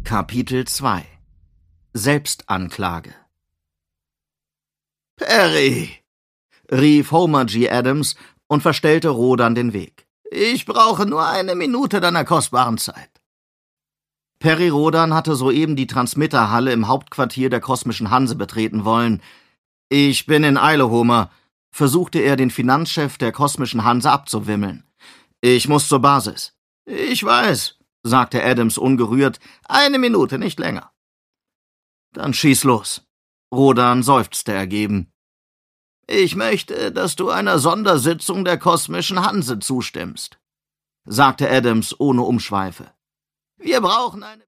Kapitel 2 Selbstanklage »Perry«, rief Homer G. Adams und verstellte Rodan den Weg. »Ich brauche nur 1 Minute deiner kostbaren Zeit.« Perry Rodan hatte soeben die Transmitterhalle im Hauptquartier der Kosmischen Hanse betreten wollen. »Ich bin in Eile, Homer«, versuchte er, den Finanzchef der Kosmischen Hanse abzuwimmeln. »Ich muss zur Basis.« »Ich weiß«, sagte Adams ungerührt. 1 Minute, nicht länger.« »Dann schieß los.« Rodan seufzte ergeben. »Ich möchte, dass du einer Sondersitzung der Kosmischen Hanse zustimmst«, sagte Adams ohne Umschweife. »Wir brauchen eine